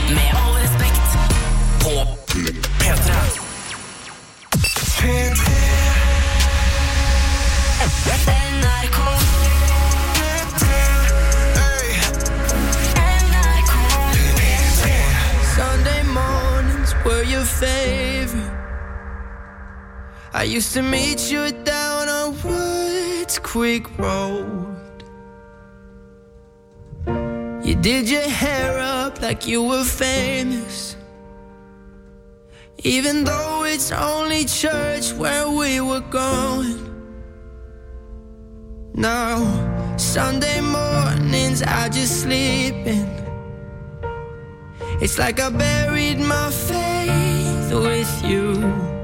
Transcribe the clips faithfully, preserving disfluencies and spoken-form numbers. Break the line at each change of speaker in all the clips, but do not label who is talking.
Med all respekt på P tre. P tre. N R K. P tre. N R K. P tre.
Sunday mornings were your favorite. I used to meet you down on Woods Creek Road. You did your hair up like you were famous, even though it's only church where we were going. Now, Sunday mornings I just sleep in. It's like I buried my faith with you.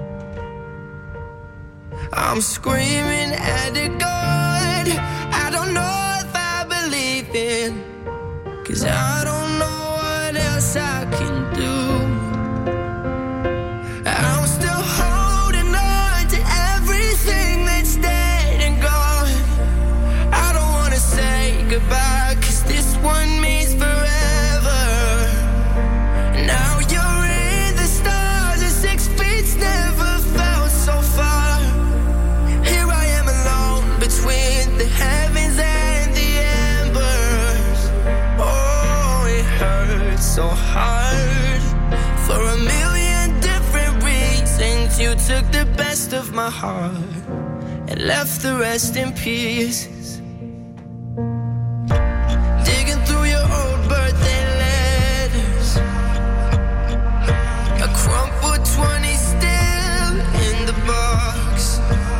I'm screaming at the God I don't know if I believe in, 'cause I don't know what else I can do. I'm still holding on to everything that's dead and gone. I don't wanna say goodbye, 'cause this one means forever. Now you're in the stars and six feet's never felt so far. Here I am alone between the heavens and the embers. Oh, it hurts so hard for a million different reasons. You took the best of my heart and left the rest in pieces. Digging through your old birthday letters, a crumpled twenty still in the box.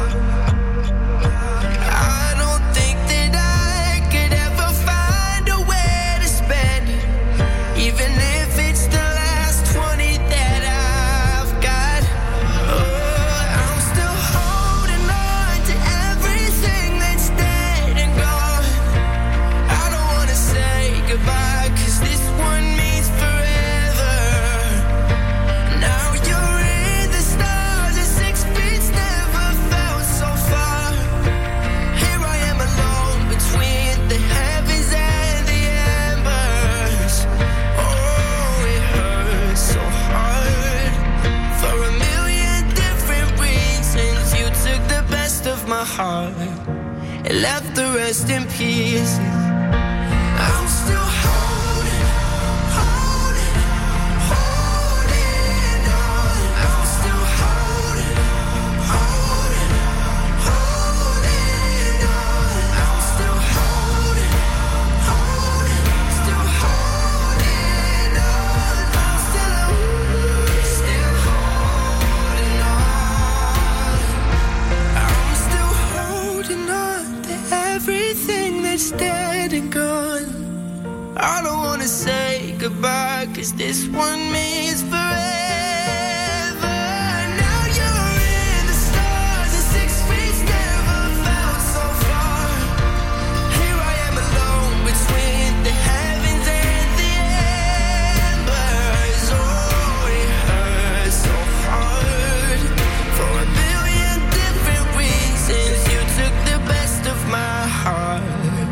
I don't think that I could ever find a way to spend it, even if it's the last twenty that I've got. Oh, I'm still holding on to everything that's dead and gone. I don't wanna say goodbye, 'cause this one means forever. Now you're in the stars and six feet's never felt so far. Here I am alone between the heavens and the embers. Oh, it hurts so hard for a million different reasons. You took the best of my heart and left the rest in pieces. I'm still holding, holding, holding on. I'm still holding, holding, holding on. I'm still holding, holding, still holding on. I'm still, still holding on. I'm still holding on to everything that's dead and gone. I don't wanna say goodbye, 'cause this one means forever. Now you're in the stars and six feet never felt so far. Here I am alone between the heavens and the embers. Oh, it hurts so hard for a billion different reasons. You took the best of my heart,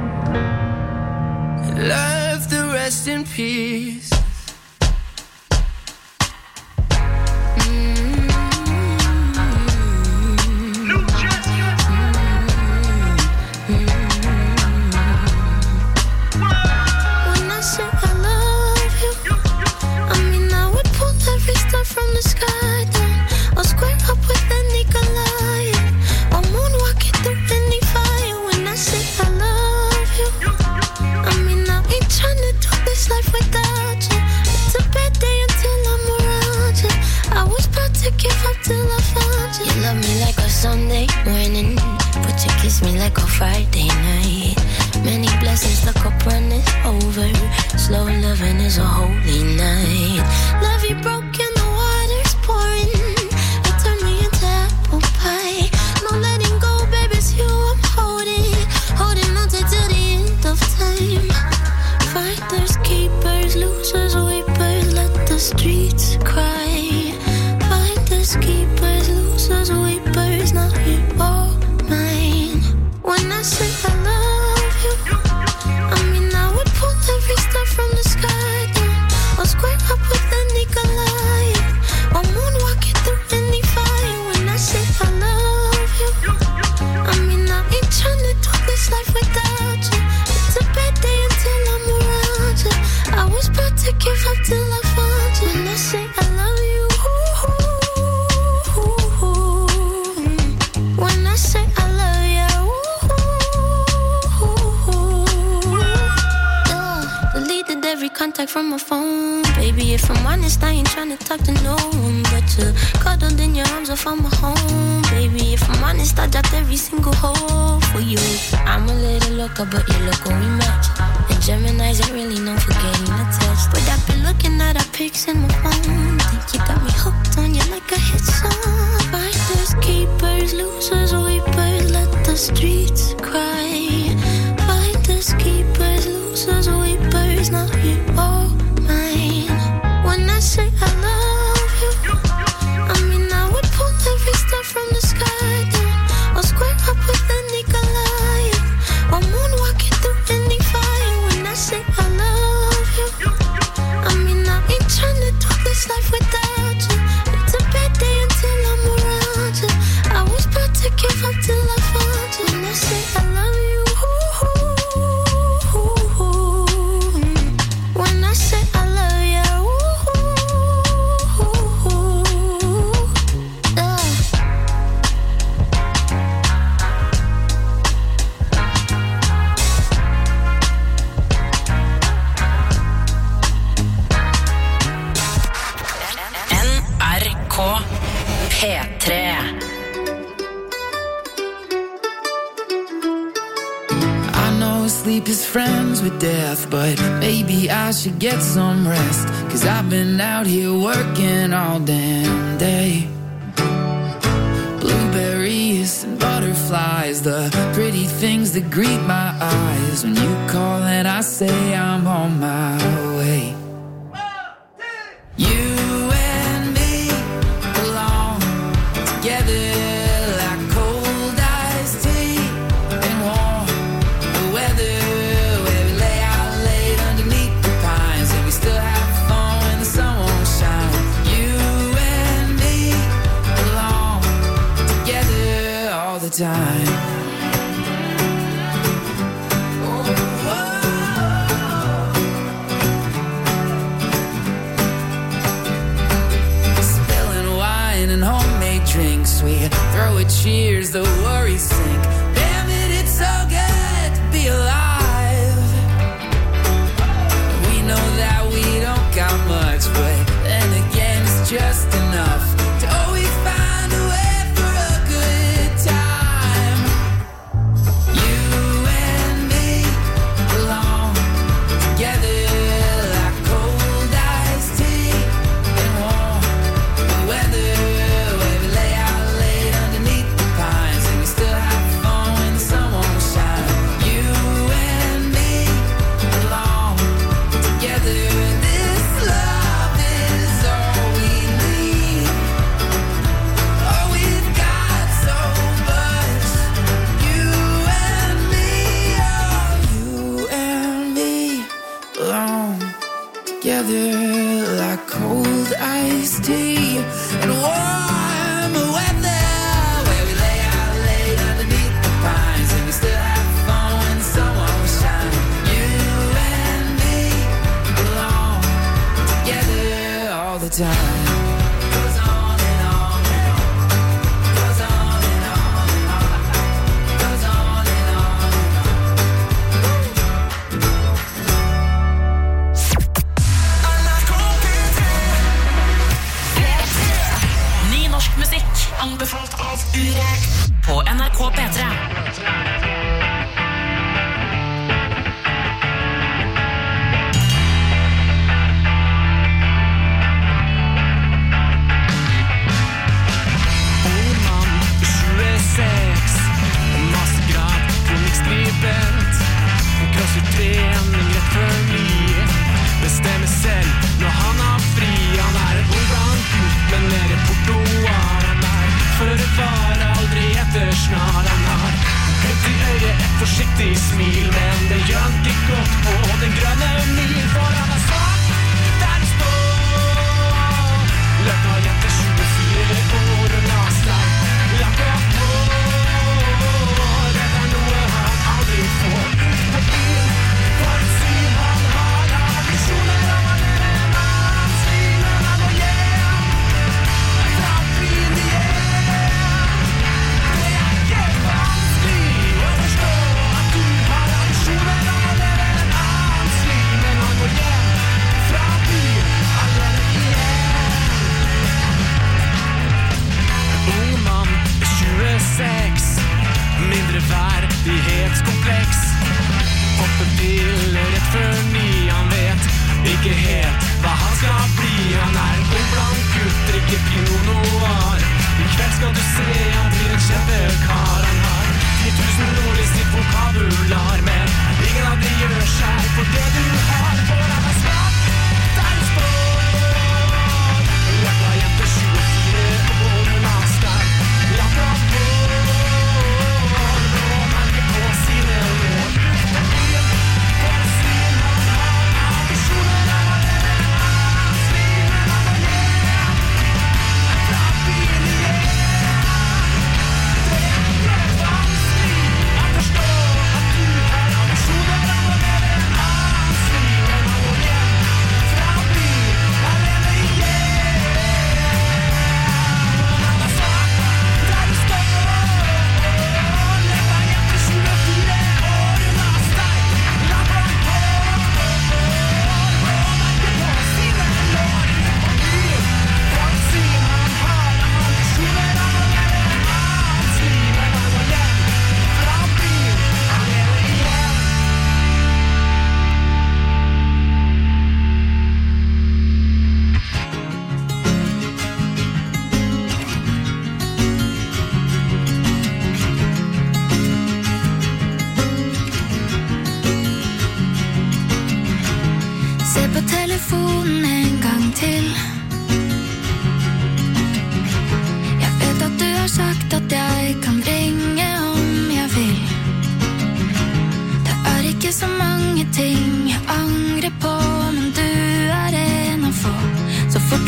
left the rest in peace. When I say I love you, I mean I would pull every star from the sky down. I'll square up with any Goliath. I'll moonwalk it through any fire. When I say I love you, I mean I ain't tryna do this life without you. It's a bad day until I'm around you. I was about to give up till I found you. You love me like a Sunday morning, but you kiss me like a Friday night. Many blessings, the cup runneth over. Slow loving is a holy night. Love you broken, the water's pouring. You turn me into apple pie. No letting go, baby, it's you I'm holding. Holding on to till the end of time. Fighters, keepers, losers, weepers, let the streets cry. Fighters, keepers, losers, weepers, now you're all mine. When I say I love you, I mean I would pull every star from the sky down. to give up till I found you. When I say I love you, when I say I love you, uh, deleted every contact from my phone. Baby, if I'm honest, I ain't tryna talk to no one but you. Cuddled in your arms, I found my home. Baby, if I'm honest, I dropped every single hole for you. I'm a little loca, but you look when we match. And Gemini's ain't really known for getting attached. But I've been looking at our pics in my phone. Think you got me hooked on you like a hit song. Fighters, keepers, losers, weepers, let the streets cry. Fighters, keepers, losers, weepers, now you're all mine. When I say I love you, I mean I would pull every star from the sky down. I'll square up with any Goliath. I'll moonwalking through any fire. When I say I love you, I mean I ain't tryna do this life without you. It's a bad day until I'm around you. I was about to give up till I found you. When I say I love you, when I say I love you,
N R K P tre.
I know sleep is friends with death, but maybe I should get some rest. Cause I've been out here working all damn day. Blueberries and butterflies, the pretty things that greet my eyes. When you call and I say I'm on my way. You and me belong together like cold iced tea and warm weather, where we lay out late underneath the pines and we still have fun when the sun won't shine. You and me belong together all the time. Drinks, we throw a cheers, the worries sink. Damn it, it's so good to be alive. We know that we don't got much, but then again it's just enough to always find a way for a good time. You and me belong together like cold iced tea and warm weather. Together like cold iced tea and warm weather, where we lay out late underneath the pines and we still have fun when the sun won't shine. You and me belong together all the time. Goes on and on and on. Goes on and on and on. Goes on and on and on.
Ny norsk musikk anbefalt av Urek på N R K P tre.
Trening rett før mye. Bestemmer selv når han har fri. Han er en ungdom gutt, men nede i Porto er han der. For det var aldri etter snar. Han har høyt i øyet et forsiktig smil, men det gjør han ikke godt på den grønne mil. For han er svart der det står løp av jenter tjuefire år og la seg lappe på. Det er noe han aldri får ut på byen. For et syn han har av visjoner om han er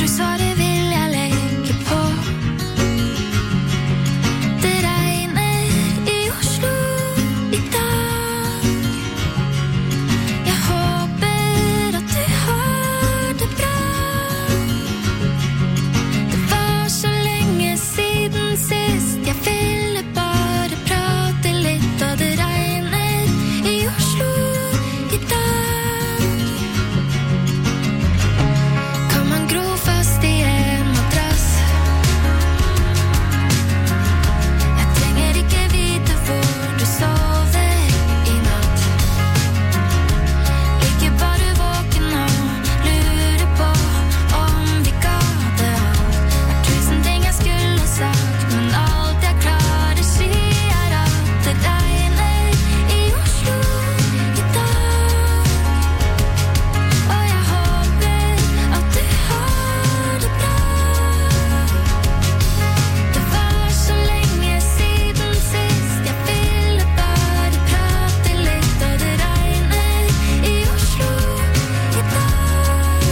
du sa det vil jeg legge på. Det regner i Oslo i dag. Jeg håper at du har det bra. Det var så lenge siden sist. Jeg ville bare prate litt, og det regner i Oslo i dag. Kan man gro fast i en madrass? Jeg trenger ikke vite hvor du sover i natt. Ligger bare våken og lurer på om vi ga det alt. Er tusen ting jeg skulle sagt, men alt jeg klarer si er at det regner i Oslo i dag. Og jeg håper at du har det bra. Det var så lenge siden sist. Jeg ville bare prate litt, og det regner i Oslo i dag.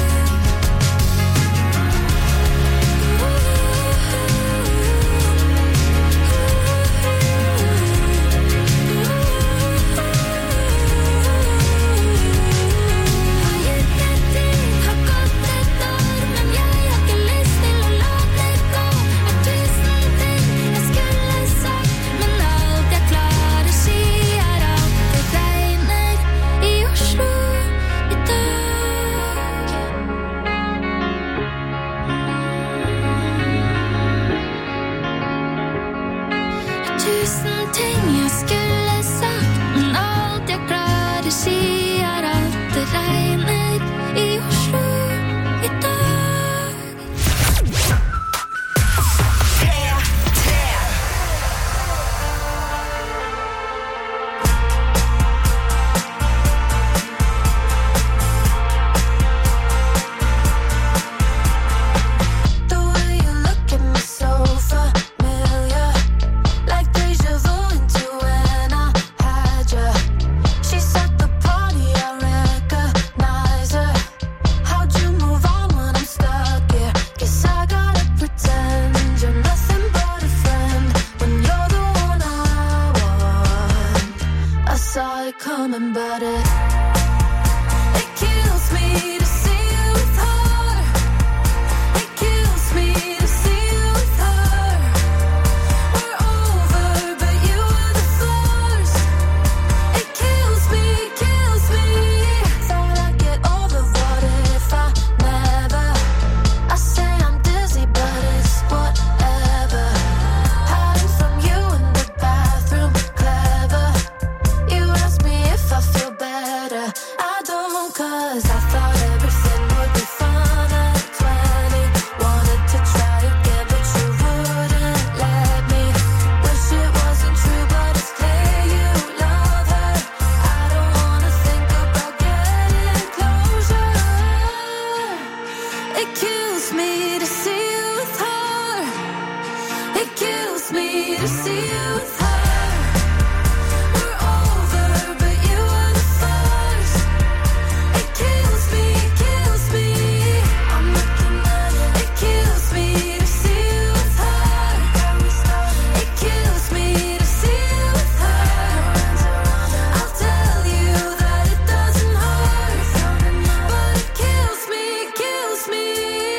Har gitt det tid, har gått et år, men jeg har ikke lyst til å la det gå. Er tusen ting jeg skulle sagt, men alt jeg klarer si er at det regner i Oslo i dag. Tusen ting jeg skulle sagt, men alt jeg klarer si er at det regner i Oslo i dag. The way you look at me so familiar, like deja vu into when I had ya. She set the party, I recognize her. How'd you move on when I'm stuck here? Guess I gotta pretend you're nothing but a friend when you're the one I want. I saw it coming, but it it kills me to see you with her. It kills me to see you with her. We're over, but you were the first. It kills me, kills me. Thought I'd get over, what if I never? I say I'm dizzy, but it's whatever. Hiding from you in the bathroom, clever. You ask me if I feel better. I don't, 'cause I thought everything would be fun at twenty. Wanted to try again, but you wouldn't let me. Wish it wasn't true, but it's clear you love her. I don't wanna think about getting closure. It kills me to see you with her. It kills me to see you with her. We're over, but you were the first. It kills me, kills me. I'm looking at it. It kills me to see you with her. It kills me to see you with her. I'll tell you that it doesn't hurt, but it kills me, kills me.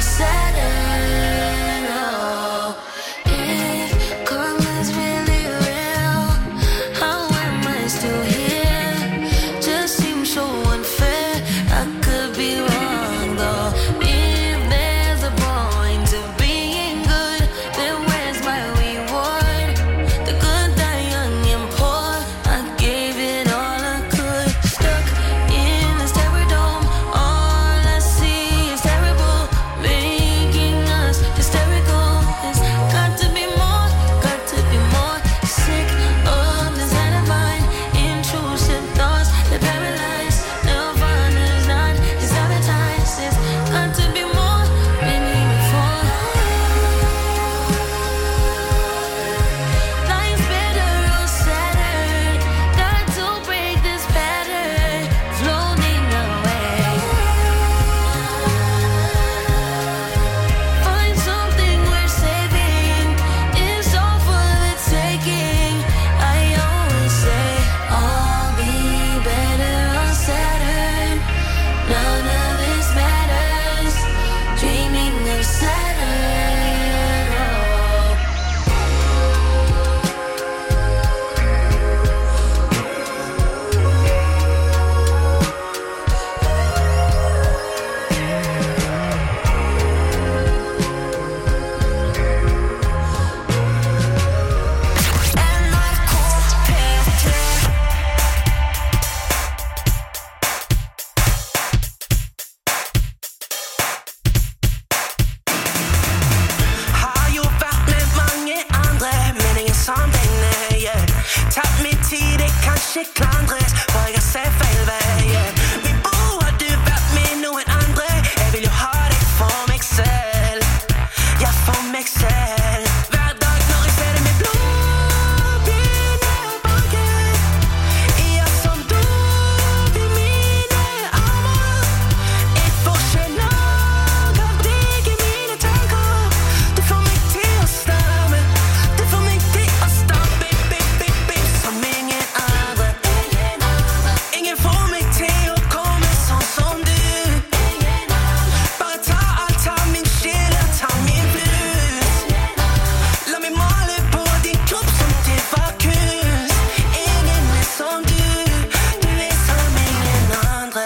Saturn. Oh, if karma's really real, how am I still here? Just seems so unfair. I could be wrong though. If there's a point to being good, then where's my reward? The good die young and poor. I gave it all I could. Stuck in this terror dome. All I see is terrible, making us hysterical. It's got to be more, got to be more. Sick of this kind of mind, intrusive thoughts that paralyze. Nirvana's not desensitized. It's got to be more, maybe before. Life's better on Saturn. Got to break this pattern, floating away. Find something worth saving. It's all for the taking. I always say I'll be better on Saturn. None of this matters. Dreaming of Saturn. Oh.
Har jo vært med mange andre, men ingen som denne, yeah. Tabt min tid, det kan ikke klandres, for jeg har set feil vei, yeah. Min bror, har du vært med noen andre? Jeg vil jo ha deg for meg selv, ja, for meg selv. Hver dag når jeg ser deg med blod begynner å banke, ja, som dop i mine armer. Jeg får ikke nok av deg i mine tanker. Du får meg til å stamme, du får meg til å stamme, bip, bip, bip, som ingen andre. Ingen får meg til å komme sånn som du. Bare ta alt av min sjel og ta min blues. La meg male på din kropp som det var kunst. Ingen er som du, du er som ingen andre.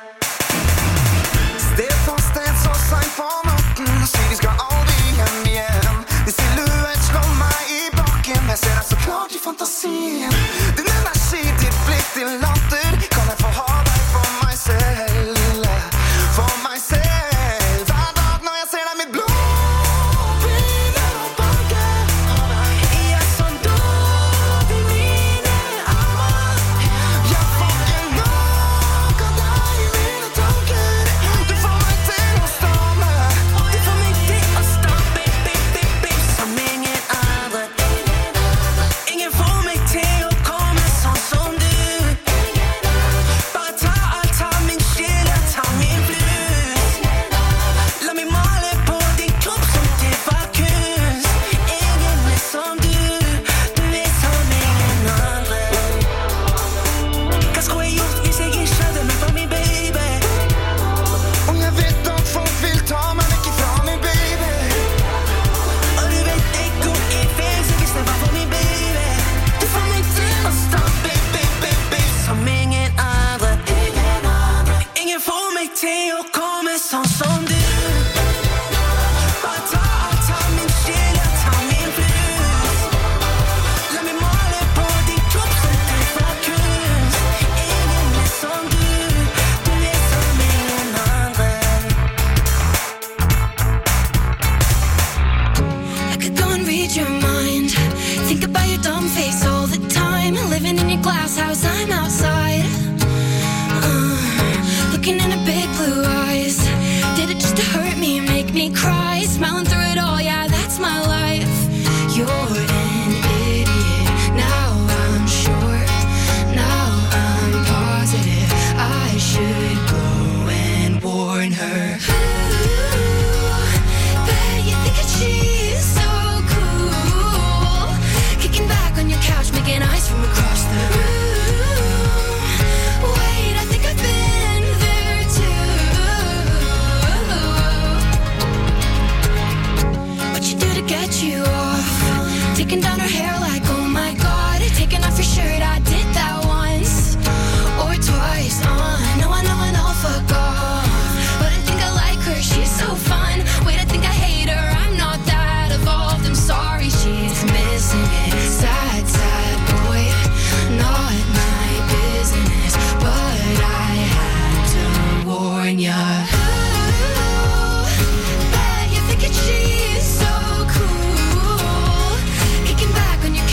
Sted for sted, så sent på natten. Sier de skal aldri hjem igjen. Din silhuett slår meg i bakken. Jeg ser deg så klart i fantasien. Din energi, ditt blikk, din latter. Kan jeg få ha deg for meg selv? For meg selv. Hver dag når jeg ser deg, mitt blod begynner å banke.
Ja, som dop i mine armer.
Jeg får ikke nok av deg i mine tanker. Du får meg til å stamme.
Du får meg til å stamme, bip, bip, bip, som ingen andre. Ingen får meg til å komme sånn som du. Bare ta alt av min sjel og ta min blues. La meg male på din kropp som det var kunst. Ingen er som du, du er som ingen andre. Hva skulle jeg gjort hvis jeg ikke hadde meg for min baby?
Og jeg vet at folk vil ta meg vekk ifra min baby.
Og du vet jeg går i fengsel hvis det var for min baby. Du får meg til å stamme, bip, bip, bip, bip, som ingen andre. Ingen får meg til å komme sånn som du. Bare ta alt av min sjel og ta min blues. La meg male på din kropp som det var kunst. Ingen er som du, du er som ingen andre.
I could go and read your mind. Think about your dumb face all the time. Living in your glass house, I'm outside. Uh, looking in her big blue eyes. Did it just to hurt me, make me cry? Smiling through it all, yeah, that's my life. You're an idiot. Now I'm sure. Now I'm positive. I should go and warn her. Ooh, bet you think that she's so cool. Kicking back on your couch, making eyes from across the room. Wait, I think I've been there too. you off. Taking down her hair like, oh my god. Taking off your shirt, I did that once or twice. Uh, no, I know, I know, fuck off. But I think I like her, she's so fun. Wait, I think I hate her, I'm not that evolved. I'm sorry, she's missing it. Sad, sad boy, not my business. But I had to warn ya. Bet you're thinking she's so cool. Kicking back on your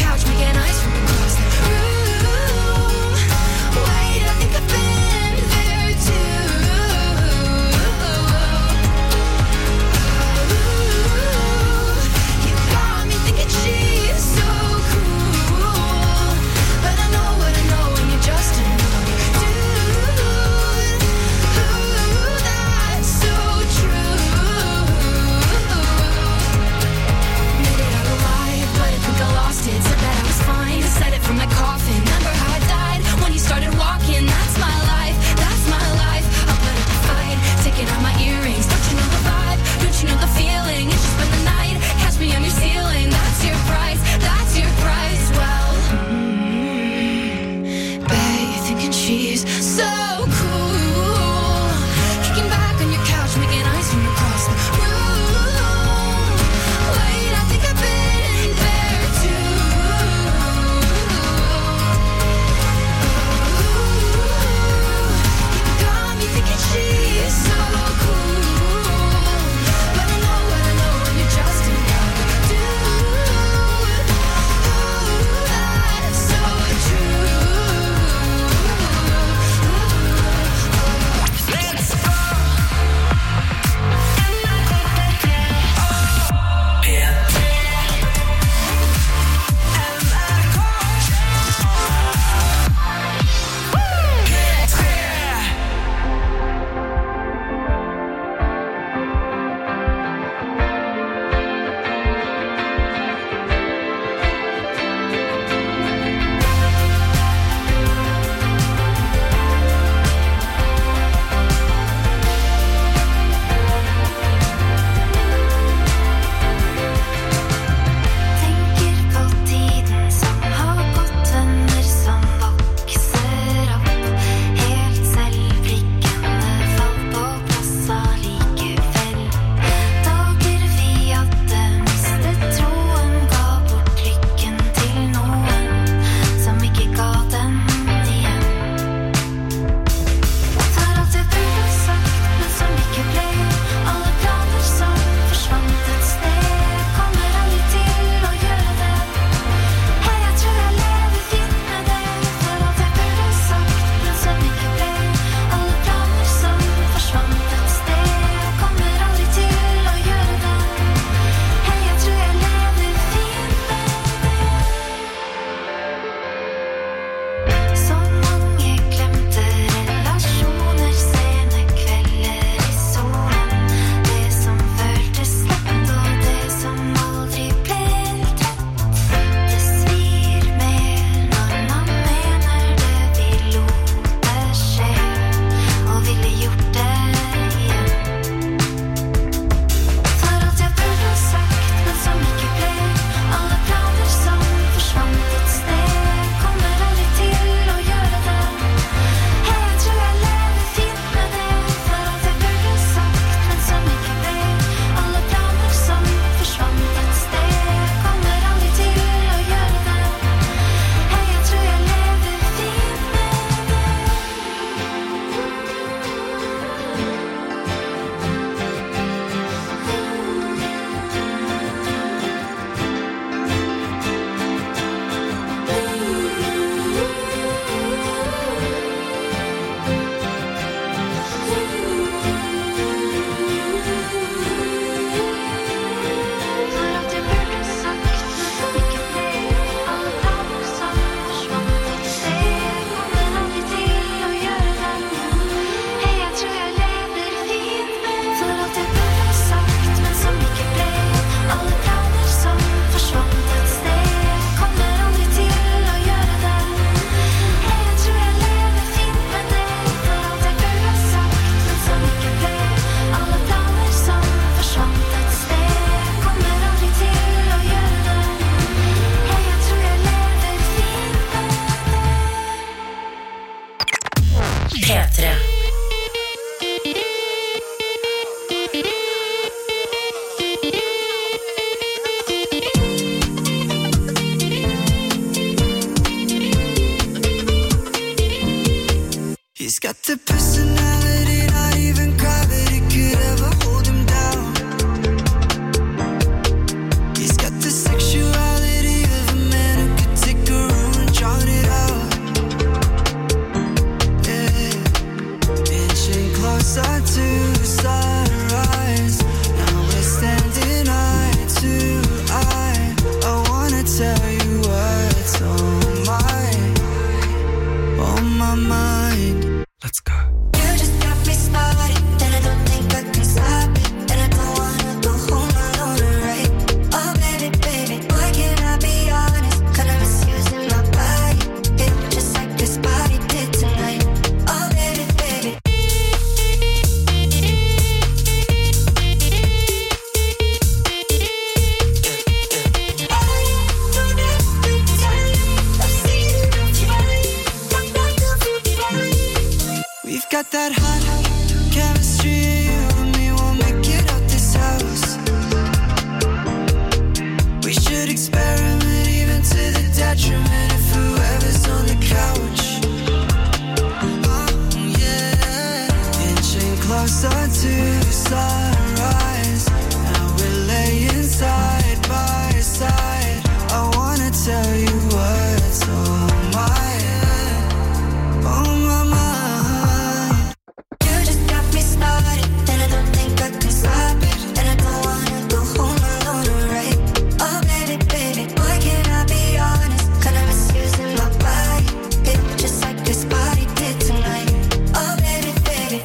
got that hot chemistry. You and me will make it out this house. We should experiment even to the detriment of whoever's on the couch. Oh yeah, inching closer to sunrise. Now we're laying side by side. I wanna tell you what's on my head, on my mind.
You just got me started, and I don't think I can stop it. And I don't wanna go home alone, right? Oh baby, baby, why can't I be honest? Kinda misusing my body, it just like this body did tonight. Oh baby, baby.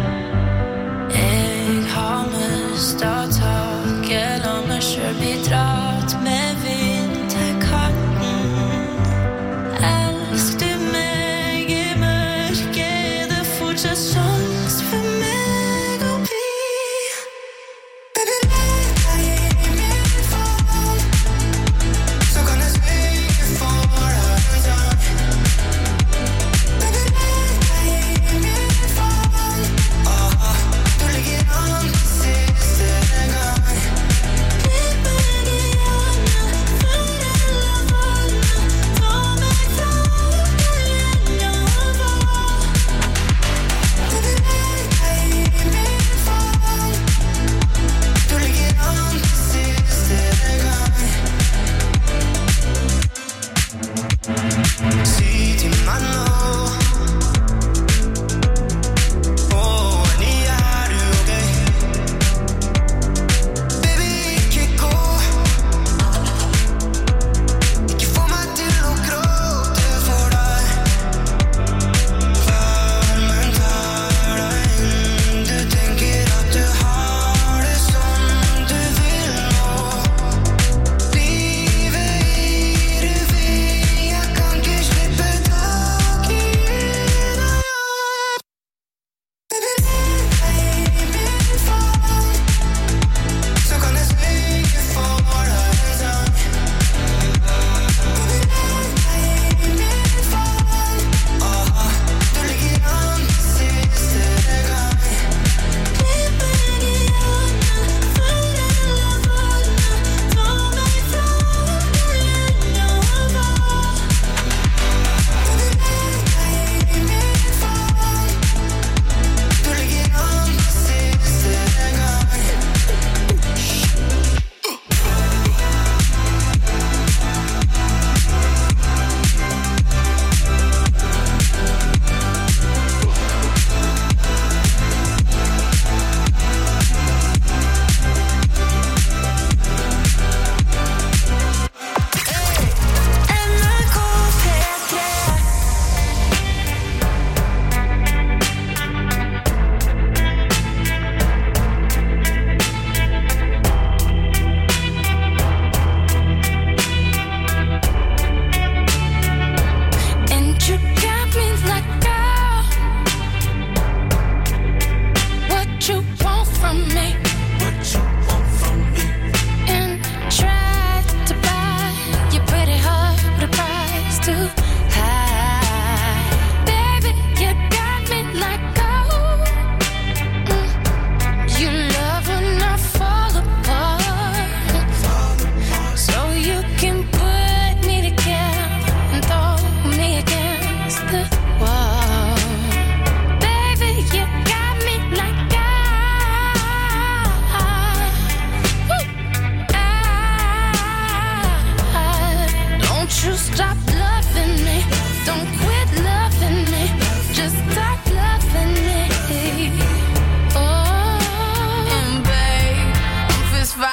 Be dra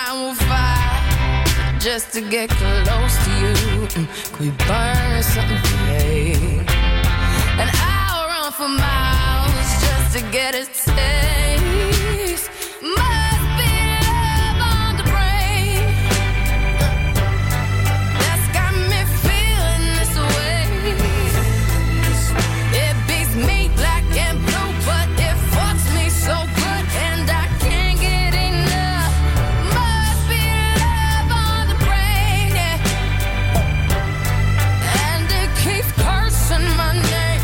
fine with fire just to get close to you. Could we burn something today? And I'll run for miles just to get a taste. Must be love on the brain that's got me feeling this way. It beats me black and blue, but it fucks me so good, and I can't get enough. Must be love on the brain, yeah. And it keeps cursing my name.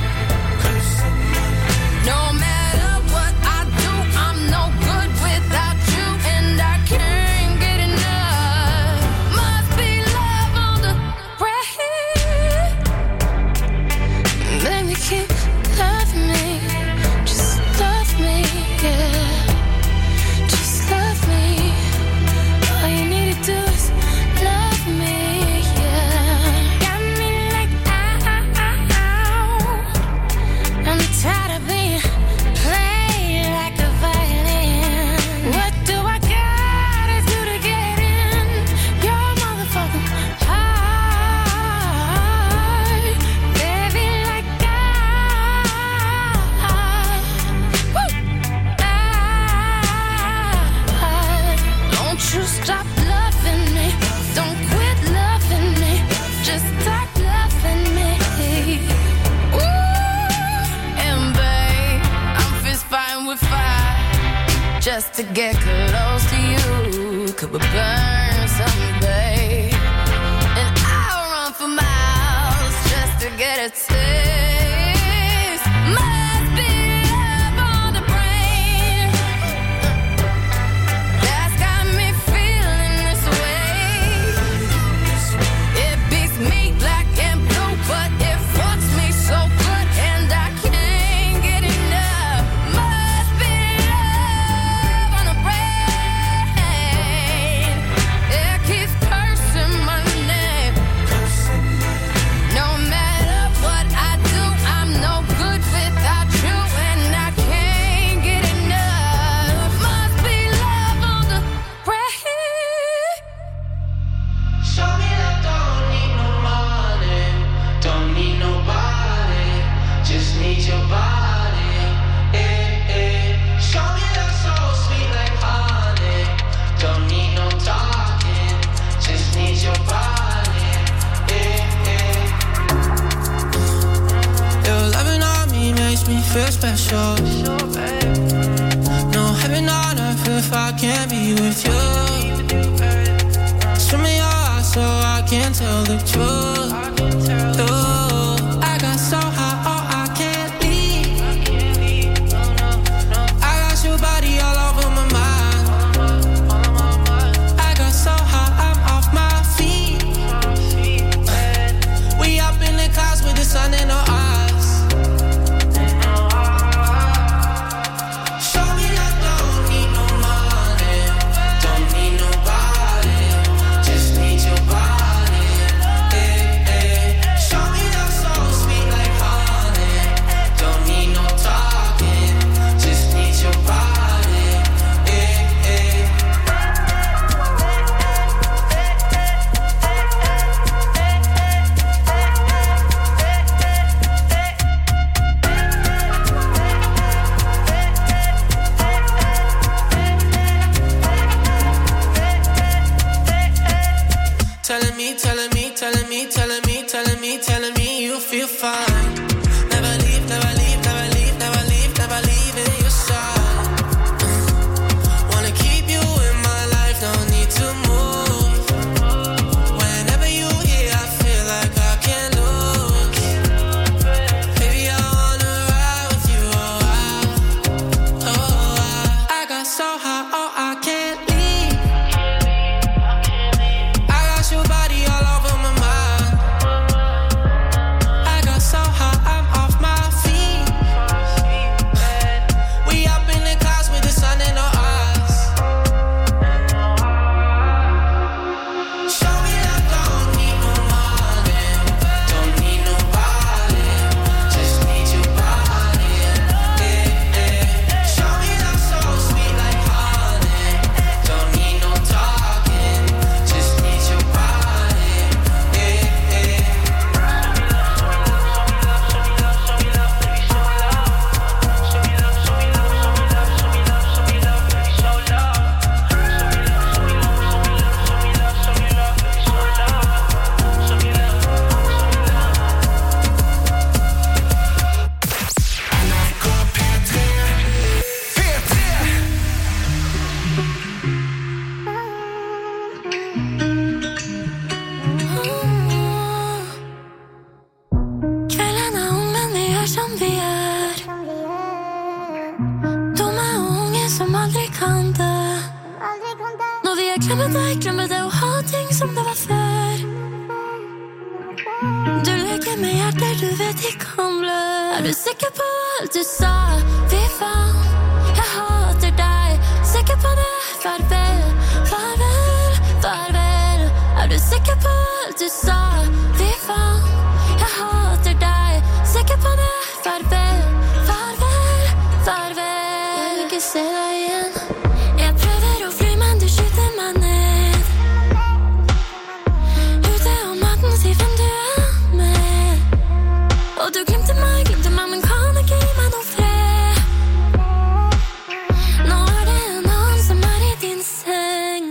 No matter what I do, I'm no good without you, and I can't get enough. Must be love on the brain. Baby, keep loving me, just love me, yeah. Just love me. All you need to do is love me, yeah. Got me like ow. I'm tired of being played like a violin. What do I gotta do to get in your motherfucking heart? Baby, like I, woo, I, don't you stop loving me, don't quit loving me, just start loving me. Ooh, and babe, I'm fist fighting with fire just to get close to you. Could we burn something, babe? And I'll run for miles just to get a taste. Must be love on the brain that's got me feeling this way. It beats me black and blue, but it fucks me so good, and I can't get enough. Must be love on the brain. It keeps cursing my name. No matter what I do, I'm no good without you, and I can't get enough. Must be love on the brain.
Show me that don't need no money, don't need nobody, just need your body. Eh, eh. Show me that so sweet like honey, don't need no talking, just need your body. Eh, eh.
Your loving on me makes me feel special. No heaven on earth if I can't be with you. Swim me your eyes so I can tell the truth. Ooh, I got so high, oh I can't leave. I got your body all over my mind. I got so high, I'm off my feet. We up in the clouds with the sun in our eyes. Show me that don't need no money, don't need nobody, just need your body. Eh, eh. Show me that so sweet like honey, don't need no talking, just need your body. Eh, eh. Telling me, telling me, telling me, telling me, telling me, telling me you feel fine. Never leave, never leave, never leave, never leave, never leave in your side. Wanna keep you in my life, no need to move. Whenever you here, I feel like I can't lose. Baby, I wanna ride with you, oh I, oh I. I got so high, oh I can't leave. I got your body all over my mind.
Kvelden er ung, men vi gjør som vi gjør. Dumme unge som aldri kan dø. Når vi er glemmer deg, glemmer det å ha ting som det var før. Du leker med hjerter du vet de kan blø. Er du sikker på alt du sa? Fy faen, jeg hater deg. Sikker på det? Farvel, farvel, farvel. Er du sikker på alt du sa? Fy faen, jeg hater deg. Sikker på det? Farvel, farvel, farvel. Jeg vil ikke se deg igjen. Jeg prøver å fly, men du skyter meg ned. Ute om natten, si hvem du er med. Og du glemte meg, glemte meg, men kan ikke gi meg noe fred. Nå er det en annen som er i din seng.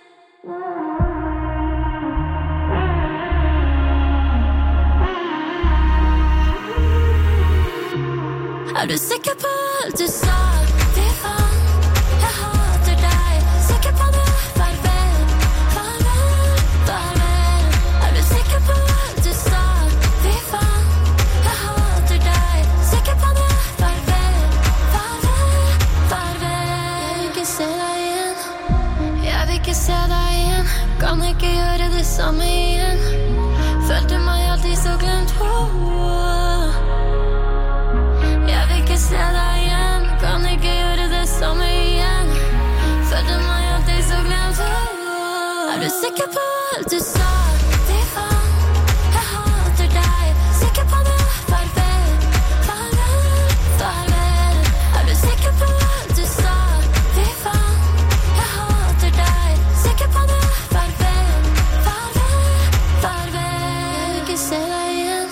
Er du sikker på alt du sa? Fy faen, jeg hater deg. Sikker på det? Farvel, farvel, farvel. Er du sikker på alt du sa? Fy faen, jeg hater deg. Sikker på det? Farvel, farvel, farvel. Jeg vil ikke se deg igjen. Jeg vil ikke se deg igjen. Kan ikke gjøre det samme igjen. Følte meg alltid så glemt. Oh. Jeg vil ikke se deg igjen. Kan ikke gjøre det samme igjen. Følte meg alltid så glemt. Oh. Er du sikker på alt du sa? Fy faen, jeg hater deg. Sikker på det? Farvel, farvel, farvel. Er du sikker på alt du sa? Fy faen, jeg hater deg. Sikker på det? Farvel, farvel, farvel. Jeg vil ikke se deg igjen.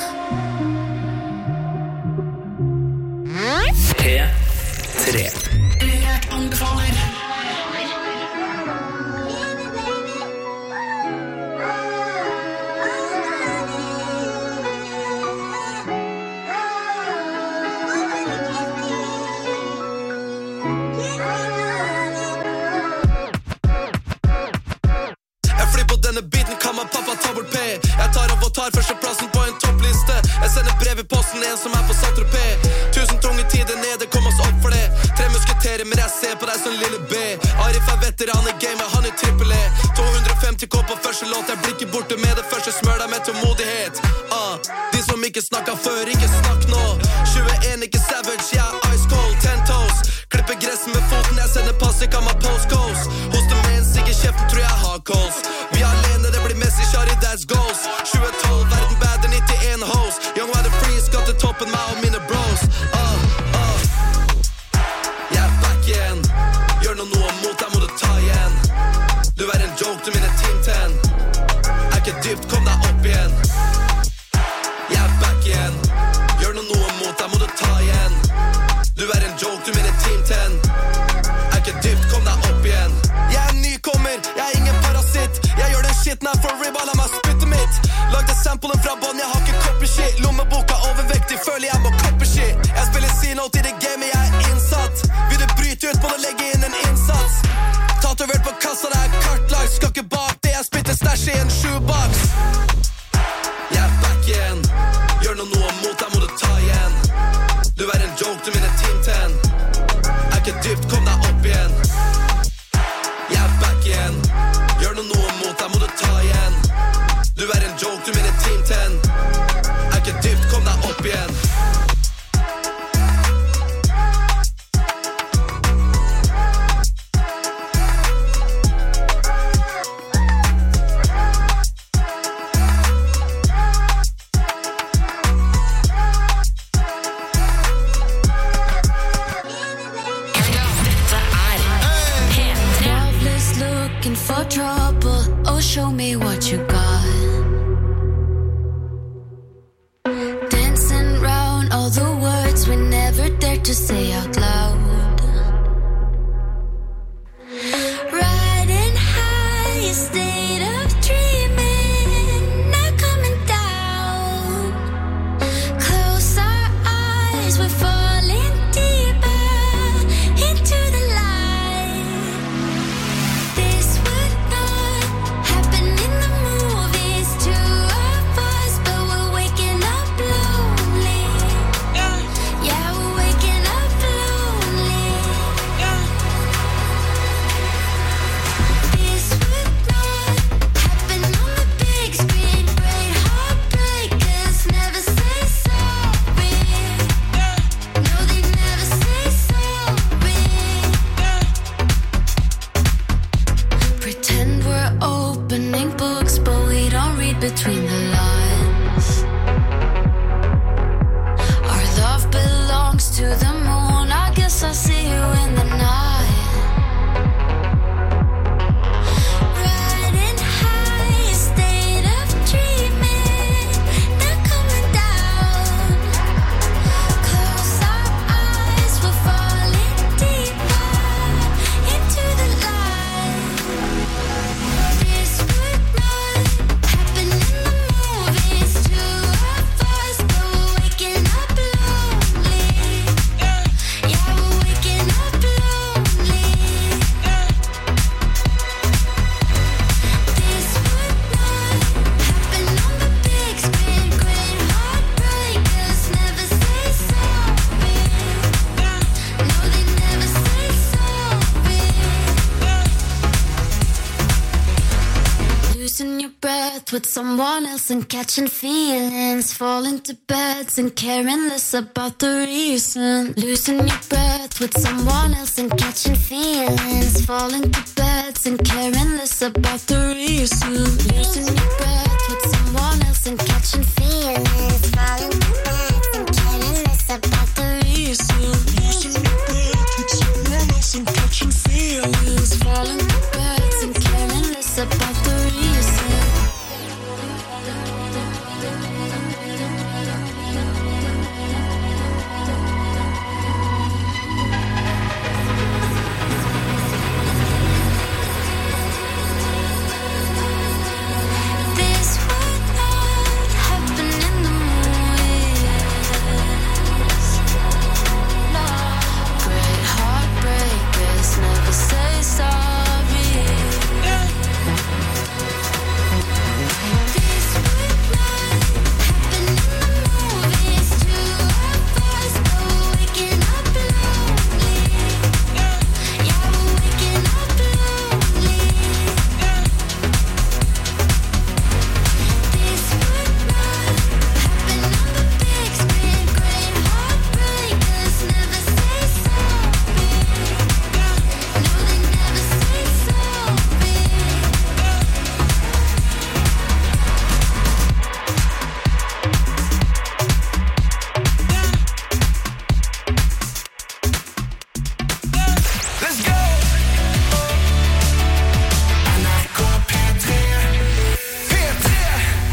P tre.
Urørt anbefaler.
Jeg flyr på denne biten, kan man pappa ta bort P. Jeg tar opp og tar førsteplassen på en toppliste. Jeg sender brev i posten, en som er på Saint-Tropez. Tusen tunge tider nede, kom oss opp for det. Tre musketerer, men jeg ser på deg som lille B. Arif er veteran i gamet, han er trippel E. to hundre og femti K på første låt, jeg blir ikke borte med det første. Smør deg med tålmodighet. uh. De som ikke snakket før, ikke snakk nå. tjueen, ikke savage, jeg er ice cold. Ten toes, klipper gress med foten. Jeg sender pass, ikke av meg postcodes. Hoste med en sigg i kjeften, tror jeg har calls. Vi er alene, det blir Messi, Shari, that's goals. tjue tolv, verden bad, nittien hoes. Young Rider Free, skal til toppen, meg og mine bros. uh, uh. Jeg er back igjen. Gjør noe noe mot deg, må du ta igjen. Du er en joke, du minner Team ten. Er ikke dypt, kom deg opp igjen. Jeg er back igjen. Gjør noe noe mot deg, må du ta igjen. Du er en joke, du minner Team ten. Er ikke dypt, kom deg opp igjen. Jeg er nykommer, jeg er ingen parasitt. Jeg gjør den shit her for ribba, la meg spytte mitt. Lagde samplen fra bånd, jeg har ikke copy shit. Lommeboka overvektig, føler jeg må copy shit. Jeg spiller C-note i det game, jeg er innsatt. Vil du bryte ut, må du legge inn en innsats. Tatovert på kassa, det er kartlagt. Skal ikke bak det, jeg spytter stash i en shoebox. Jeg er back igjen. Gjør noe noe mot deg, må du ta igjen. Du er en joke, du minner Team ten. Er ikke dypt, kom deg opp igjen. Jeg er back igjen. Gjør noe noe mot deg, må du ta igjen. Du er en joke, du minner Team ten. Er ikke dypt, kom deg opp igjen.
Looking for trouble, oh show me what you got. Dancing round all the words we never dared to say out loud. Riding high, a state of dreaming, not coming down. Close our eyes, we're falling deeper into the light. This would not between the lines. Our love belongs to the moon. I guess I'll see you in the night. Riding high, state of dreaming, not coming down. Close our eyes, we're falling deeper into the light. This would not happen in the movies. Two of us, but we're waking up lonely. Yeah, we're waking up lonely. This would not happen on the big screen. Great heartbreakers never say sorry. No, they never say sorry. Losing your breath with someone else and catching feelings. Falling to beds and caring less about the reason. Losing your breath with someone else and catching feelings. Falling to beds and caring less about the reason. Losing your breath with someone else and catching feelings. Falling to beds and caring less about the reason. Losing your breath with someone else and catching feelings. Falling to beds and caring less about the reason. This would not happen in the movies. No, great heartbreakers never say sorry. This would not happen in the movies. Two of us, but we're waking up lonely. Yeah, we're waking up lonely. This would not happen on the big screen. Great heartbreakers never say sorry. No, they never say sorry.
Let's go! N R K P tre P tre.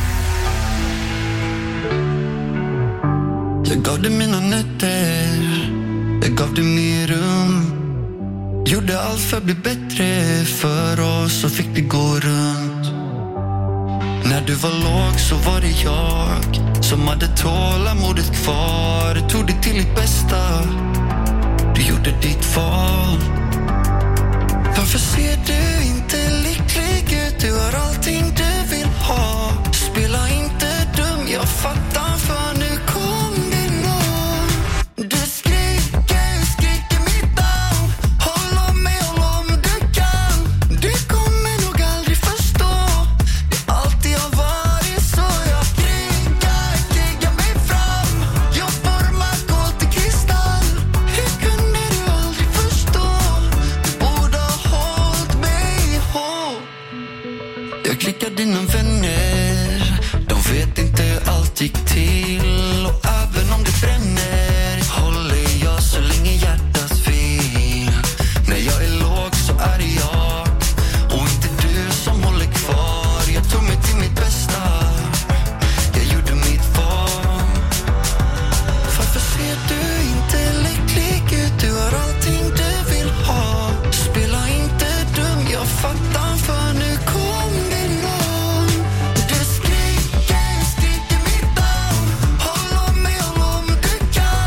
Jag gav dig mina nätter, jag gav dig mer rum. Gjorde allt för att bli bättre för oss och fick det gå runt. När du var låg så var det jag som hade tålamodet kvar. Tog det till ditt bästa, du gjorde ditt val. Varför ser du inte lycklig ut? Du har allting du vill ha. Spela inte dum, jag fattar, för nu kom det någon. Du skriker, skriker mitt namn. Håll om mig, håll om du kan. Du kommer nog aldrig förstå. Det alltid har varit så. Jag krigar, krigar mig fram. Jag formar kol till kristall. Hur kunde du aldrig förstå? Du borde ha hållit mig ihop. Jag klickar dina vänner. De vet inte hur allt gick till. Och även om det bränner håller jag så länge hjärtat vill. När jag är låg så är det jag och inte du som håller kvar. Jag tog mig till mitt bästa, jag gjorde mitt val. Varför ser du inte lycklig ut? Du har allting du vill ha. Spela inte dum, jag fattar, för nu kom det någon. Du skriker, skriker mitt namn. Håll om mig, håll om du kan.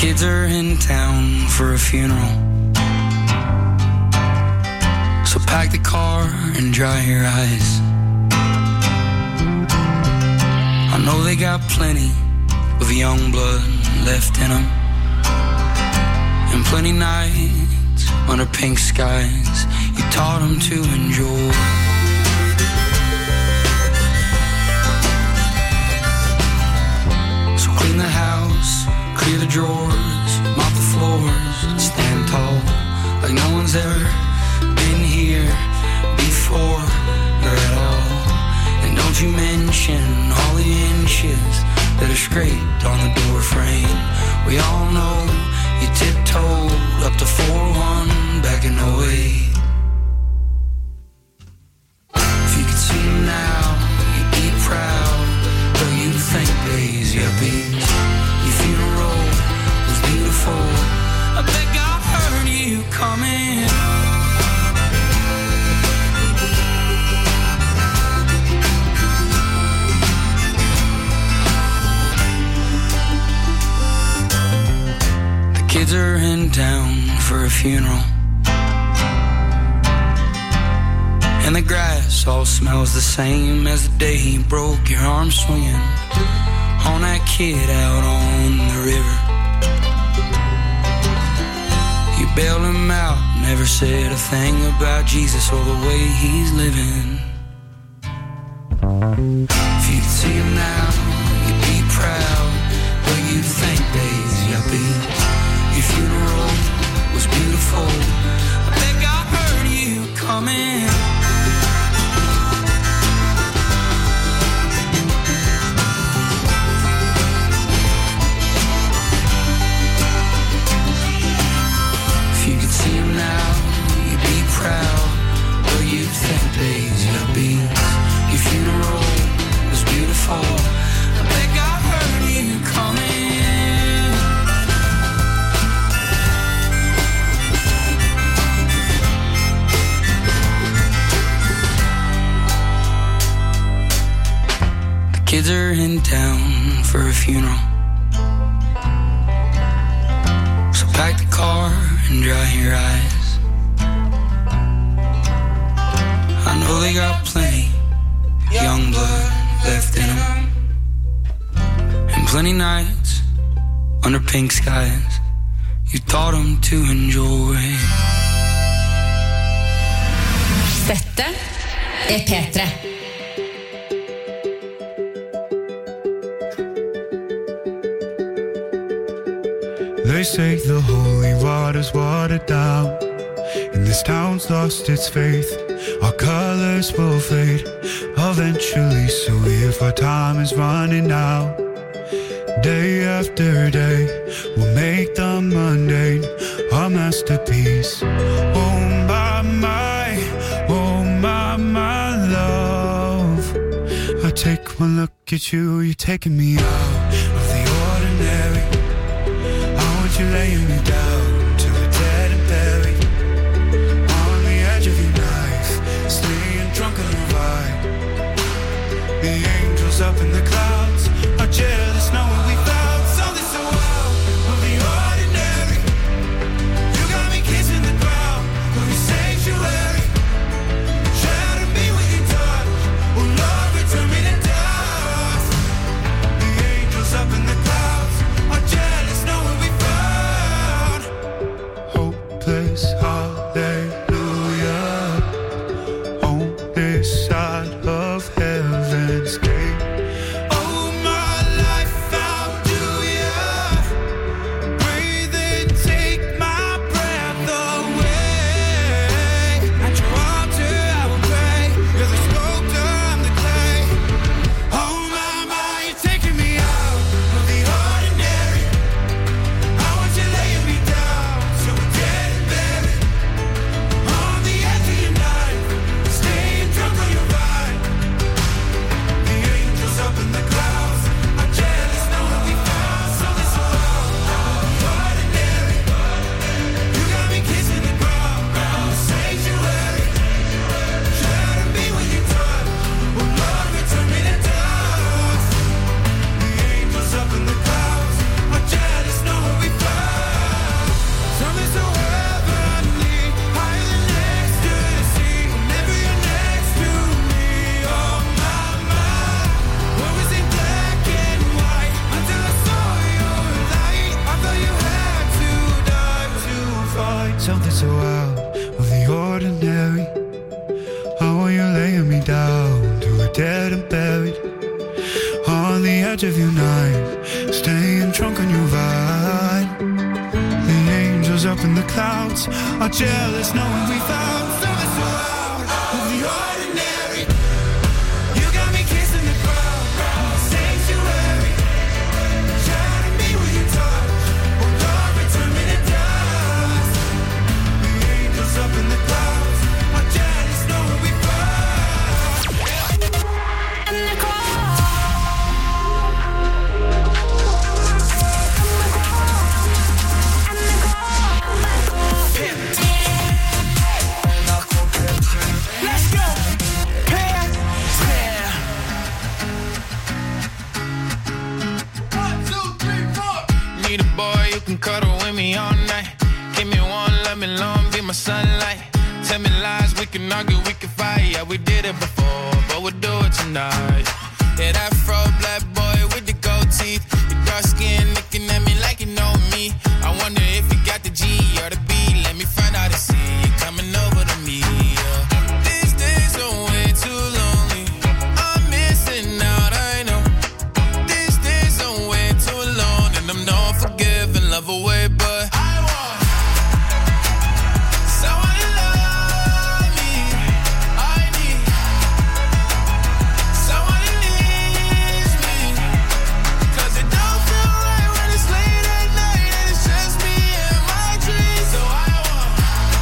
Kids are in town for a funeral, so pack the car and dry your eyes. I know they got plenty of young blood left in them, and plenty nights under pink skies you taught them to enjoy. So clean the house, clear the drawers, mop the floors, stand tall like no one's ever been here before or at all. And don't you mention all the inches that are scraped on the door frame. We all know you tiptoed up to four one back in oh eight. If you could see him now, you'd be proud, though you'd think days, yuppies. Your funeral was beautiful, I bet God heard you coming. Kids are in town for a funeral, and the grass all smells the same as the day he broke your arm swinging on that kid out on the river. You bailed him out, never said a thing about Jesus or the way he's living. If you could see him now, you'd be proud, but you'd think days, yuppies. Your funeral was beautiful, I bet God heard you coming. If you could see him now, you'd be proud, though you'd think days, yuppies. Your funeral was beautiful, I bet God heard you coming. Kids are in town for a funeral, so pack the car and dry your eyes. I know they got plenty young blood left in them, and plenty nights under pink skies you taught them to enjoy.
Dette er P tre.
They say the holy water's watered down, and this town's lost its faith. Our colors will fade eventually, so if our time is running out, day after day, we'll make the mundane our masterpiece. Oh my, my, oh my, my love, I take one look at you, you're taking me out of the ordinary. You're laying me down to a dead and buried on the edge of your knife, staying drunk on the ride. The angels up in the clouds are jealous knowing we found something so wild of the ordinary. You got me kissing the ground of your sanctuary. Shatter me with your touch, oh Lord, return me to dust. The angels up in the clouds are jealous knowing we found something so out of the ordinary. How are you laying me down to a dead and buried on the edge of your night, staying drunk on your vine. The angels up in the clouds are jealous knowing we found something so out of the ordinary. You got me kissing the ground, sanctuary, shining me with your touch. Oh Lord, return me to dust. The angels up in the clouds are jealous knowing we found.
And the call.
Cuddle with me all night. Give me one, let me long, be my sunlight. Tell me lies, we can argue, we can fight. Yeah, we did it before, but we'll do it tonight. Yeah, that fro black boy with the gold teeth, your dark skin looking at me like you know me. I wonder if you got the G or the B. Let me find out and see you coming over to me. Yeah. These days are way too lonely. I'm missing out, I know. These days are way too alone, and I'm not forgiving. Love away, but I want someone to love me. I need someone who needs me. Cause it don't feel right when it's late at night and it's just me and my dreams. So I want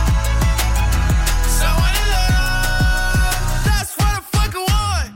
someone to love. That's what I fucking want.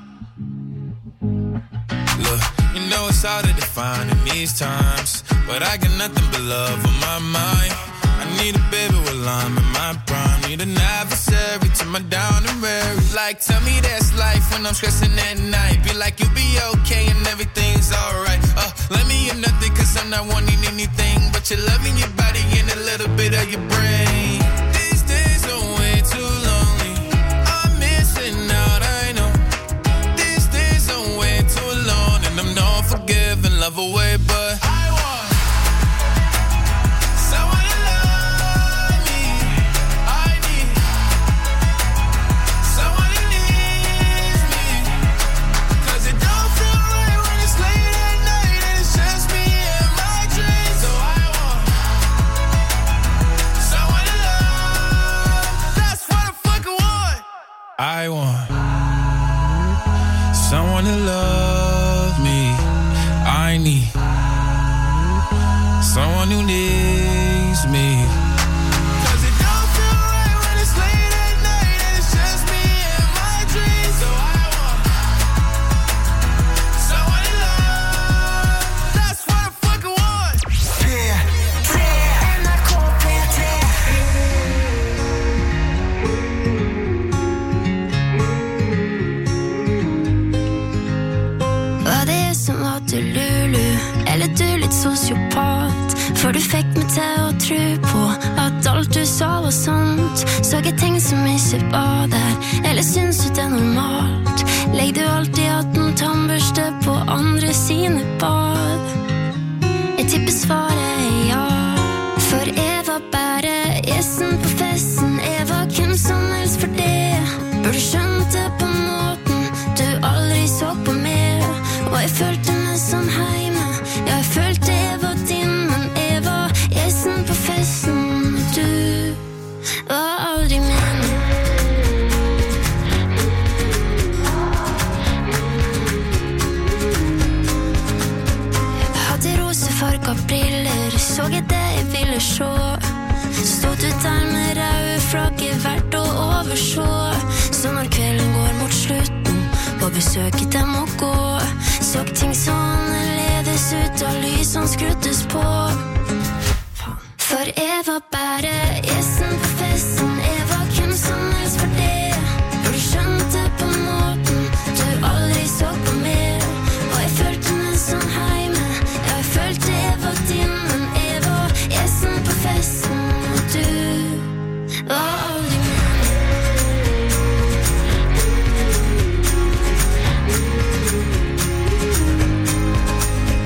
Look, you know it's hard to define in these times, but I got nothing but love on my mind. I need a baby while I'm in my prime. Need an adversary to my down and weary. Like, tell me that's life when I'm stressing at night. Be like, you'll be okay and everything's alright. Uh, let me in nothing cause I'm not wanting anything but your love in your body and a little bit of your brain. These days are way too lonely. I'm missing out, I know. These days are way too alone, and I'm not forgiving, love away, but I want someone to love me. I need someone who needs me. Cause it don't feel right when it's late at night and it's just me and my dreams. So I want someone to love. That's what I fucking want. I want someone to love me. I need someone who needs me. Cause it don't feel right when it's late at night and it's just me and my dreams. So I want someone to love. That's what I fucking want.
P tre N R K P tre.
Hva det er som var til Lulu, eller du litt sosiopat? For du fikk meg til å tro på at alt du sa var sant. Så jeg ting som ikke var der, eller syns du det er normalt? Legg du alltid at en tannbørste på andre sine bad? Jeg tipper svaret er ja. For jeg var bare gjesten på festen. Jeg var hvem som helst for det. Burde skjønt det på måten du aldri så på meg. Og jeg følte meg som heime. Ja, jeg følte jeg var din, men jeg var gjesten på festen. Du var aldri min. Hadde rosefarga briller, så jeg det jeg ville se. Stod du der med røde flagget verdt å overse. Så når kvelden går mot slutten, på besøket dem må gå, så ting så annerledes ut, og lysene skruddes på. For jeg var bare gjesten på festen. Jeg var hvem som helst for det. For du skjønte på måten du aldri så på meg. Og jeg følte meg som heime. Ja, jeg følte jeg var din, men jeg var gjesten på festen. Og du var aldri min.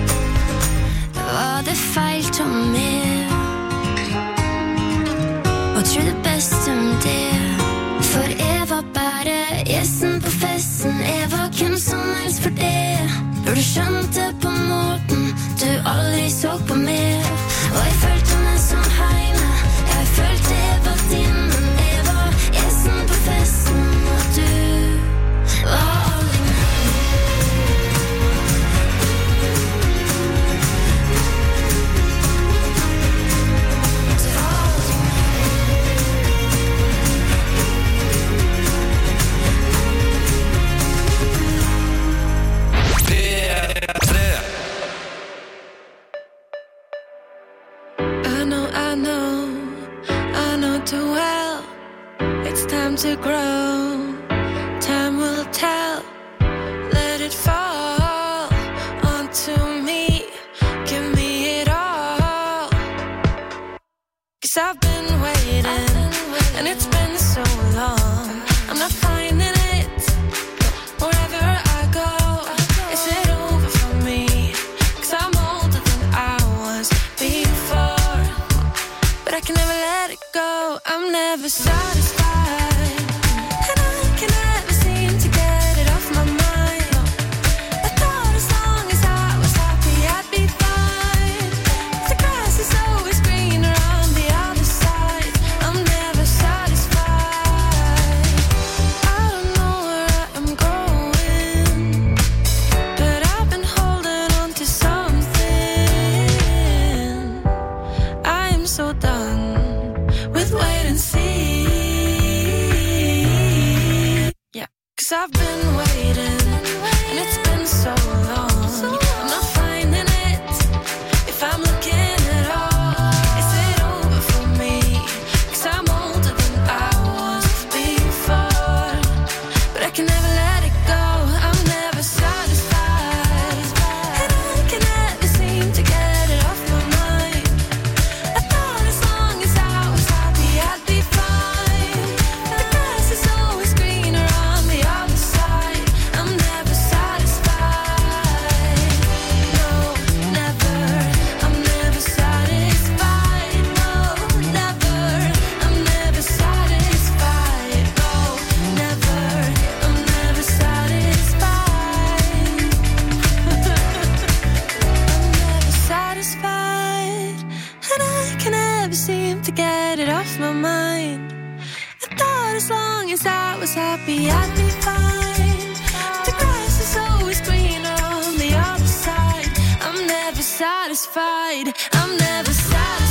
Var det feil til meg aldri så på mer. Og jeg følte meg som heime. Jeg følte jeg var din, men jeg var gjesten på festen. Og du var aldri med.
Too well, it's time to grow. Time will tell. Let it fall onto me. Give me it all. 'Cause I've been waiting, and it's been so long. I'm not finding it wherever I go. Is it over for me? 'Cause I'm older than I was before, but I can never let it go. I'm never satisfied, and I can never seem to get it off my mind. I thought as long as I was happy I'd be fine. The grass is always greener on the other side. I'm never satisfied. I don't know where I'm going, but I've been holding on to something. I am so done with wait and see. Yeah, 'cause I've been waiting, and it's been so long. I'm not finding it if I'm looking at all. Is it over for me? 'Cause I'm older than I was before, but I can never let it go. I'm never satisfied, and I can never seem to get it off my mind. I thought as long as I was happy I'd be fine. The grass is always greener on the other side. I'm never satisfied. No, never. I'm never satisfied. No, never. I'm never satisfied. No, never. I'm never satisfied. I'm never satisfied, and I can never seem to get it off my mind. I thought as long as I was happy I'd be fine. The grass is always greener on the other side. I'm never satisfied. I'm never satisfied.